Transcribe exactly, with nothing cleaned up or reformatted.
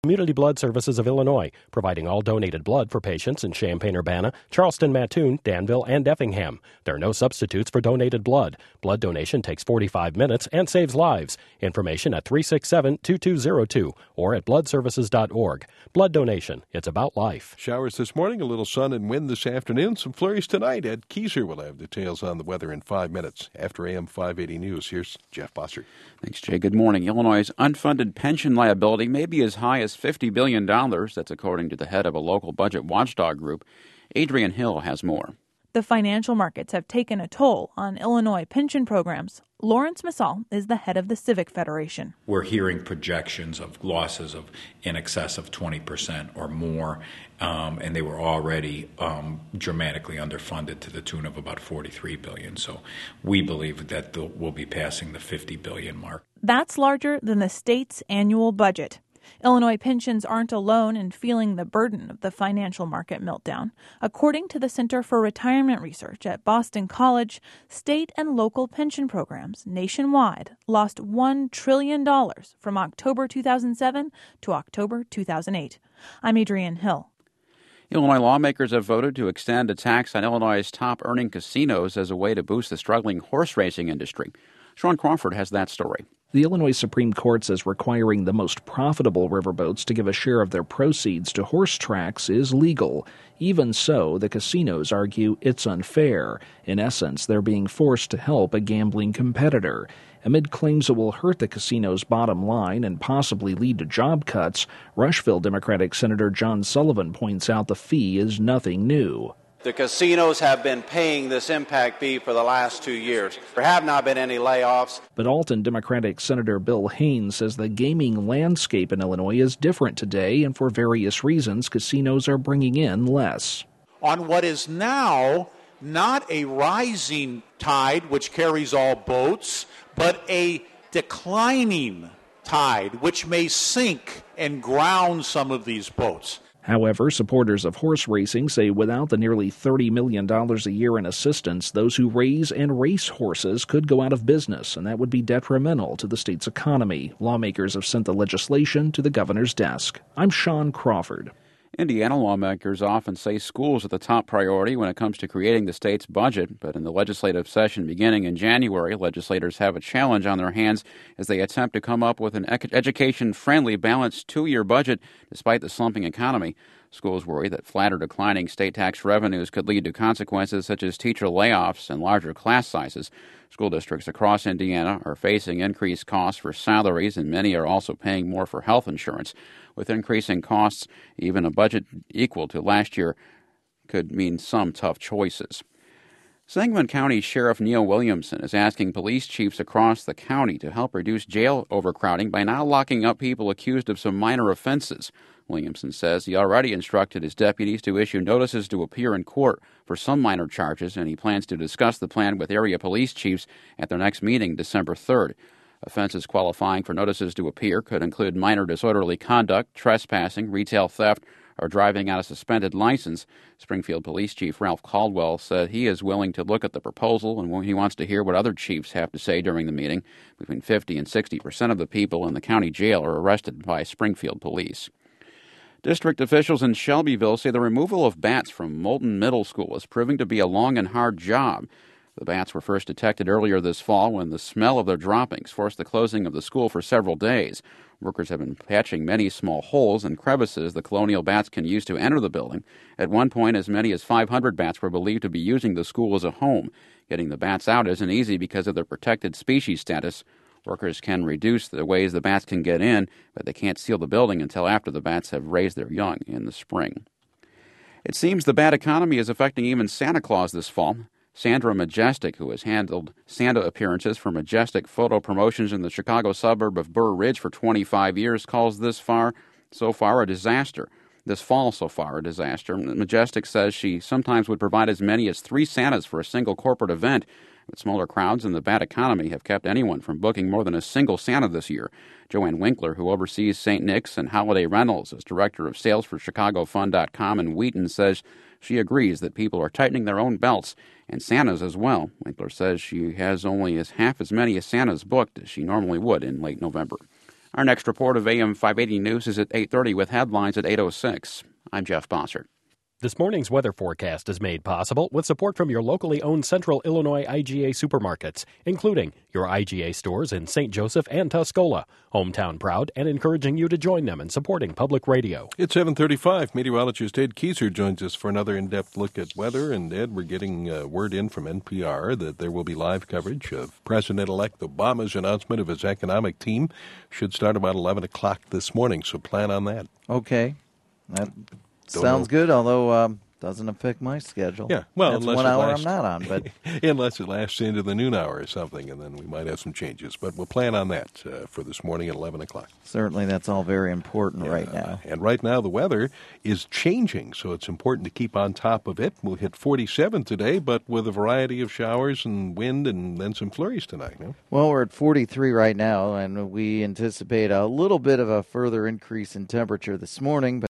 Community Blood Services of Illinois, providing all donated blood for patients in Champaign-Urbana, Charleston, Mattoon, Danville, and Effingham. There are no substitutes for donated blood. Blood donation takes forty-five minutes and saves lives. Information at three six seven, two two zero two or at blood services dot org. Blood donation, it's about life. Showers this morning, a little sun and wind this afternoon, some flurries tonight. Ed Keyser will have details on the weather in five minutes. After A M five eighty News, here's Jeff Bossert. Thanks, Jay. Good morning. Illinois' unfunded pension liability may be as high as fifty billion dollars. That's according to the head of a local budget watchdog group. Adrian Hill has more. The financial markets have taken a toll on Illinois pension programs. Lawrence Massal is the head of the Civic Federation. We're hearing projections of losses of in excess of twenty percent or more, um, and they were already um, dramatically underfunded to the tune of about forty-three billion dollars. So we believe that the, we'll be passing the fifty billion dollars mark. That's larger than the state's annual budget. Illinois pensions aren't alone in feeling the burden of the financial market meltdown. According to the Center for Retirement Research at Boston College, state and local pension programs nationwide lost one trillion dollars from October two thousand seven to October two thousand eight. I'm Adrienne Hill. Illinois lawmakers have voted to extend a tax on Illinois' top-earning casinos as a way to boost the struggling horse racing industry. Sean Crawford has that story. The Illinois Supreme Court says requiring the most profitable riverboats to give a share of their proceeds to horse tracks is legal. Even so, the casinos argue it's unfair. In essence, they're being forced to help a gambling competitor. Amid claims it will hurt the casino's bottom line and possibly lead to job cuts, Rushville Democratic Senator John Sullivan points out the fee is nothing new. The casinos have been paying this impact fee for the last two years. There have not been any layoffs. But Alton Democratic Senator Bill Haynes says the gaming landscape in Illinois is different today, and for various reasons, casinos are bringing in less. On what is now not a rising tide, which carries all boats, but a declining tide, which may sink and ground some of these boats. However, supporters of horse racing say without the nearly thirty million dollars a year in assistance, those who raise and race horses could go out of business, and that would be detrimental to the state's economy. Lawmakers have sent the legislation to the governor's desk. I'm Sean Crawford. Indiana lawmakers often say schools are the top priority when it comes to creating the state's budget, but in the legislative session beginning in January, legislators have a challenge on their hands as they attempt to come up with an education-friendly, balanced two-year budget despite the slumping economy. Schools worry that flat or declining state tax revenues could lead to consequences such as teacher layoffs and larger class sizes. School districts across Indiana are facing increased costs for salaries, and many are also paying more for health insurance. With increasing costs, even a budget equal to last year could mean some tough choices. Sangamon County Sheriff Neil Williamson is asking police chiefs across the county to help reduce jail overcrowding by not locking up people accused of some minor offenses. Williamson says he already instructed his deputies to issue notices to appear in court for some minor charges, and he plans to discuss the plan with area police chiefs at their next meeting December third. Offenses qualifying for notices to appear could include minor disorderly conduct, trespassing, retail theft, or driving out a suspended license. Springfield Police Chief Ralph Caldwell said he is willing to look at the proposal and he wants to hear what other chiefs have to say during the meeting. Between fifty and sixty percent of the people in the county jail are arrested by Springfield police. District officials in Shelbyville say the removal of bats from Moulton Middle School is proving to be a long and hard job. The bats were first detected earlier this fall when the smell of their droppings forced the closing of the school for several days. Workers have been patching many small holes and crevices the colonial bats can use to enter the building. At one point, as many as five hundred bats were believed to be using the school as a home. Getting the bats out isn't easy because of their protected species status. Workers can reduce the ways the bats can get in, but they can't seal the building until after the bats have raised their young in the spring. It seems the bat economy is affecting even Santa Claus this fall. Sandra Majestic, who has handled Santa appearances for Majestic Photo Promotions in the Chicago suburb of Burr Ridge for twenty-five years, calls this far, so far a disaster. This fall so far a disaster. Majestic says she sometimes would provide as many as three Santas for a single corporate event. But smaller crowds and the bat economy have kept anyone from booking more than a single Santa this year. Joanne Winkler, who oversees Saint Nick's and Holiday Rentals as director of sales for Chicago Fun dot com in Wheaton, says she agrees that people are tightening their own belts, and Santas as well. Winkler says she has only as half as many as Santas booked as she normally would in late November. Our next report of A M five eighty News is at eight thirty with headlines at eight oh six. I'm Jeff Bossert. This morning's weather forecast is made possible with support from your locally owned Central Illinois I G A supermarkets, including your I G A stores in Saint Joseph and Tuscola. Hometown proud and encouraging you to join them in supporting public radio. It's seven thirty-five. Meteorologist Ed Kieser joins us for another in-depth look at weather. And, Ed, we're getting uh, word in from N P R that there will be live coverage of President-elect Obama's announcement of his economic team. Should start about eleven o'clock this morning, so plan on that. Okay. That Don't sounds know. good, although um, doesn't affect my schedule. Yeah, well, That's unless one it hour lasts, I'm not on, but unless it lasts into the noon hour or something, and then we might have some changes. But we'll plan on that uh, for this morning at eleven o'clock. certainly that's all very important Yeah, right now. And right now the weather is changing, so it's important to keep on top of it. We'll hit forty-seven today, but with a variety of showers and wind and then some flurries tonight. No? Well, we're at forty-three right now, and we anticipate a little bit of a further increase in temperature this morning. But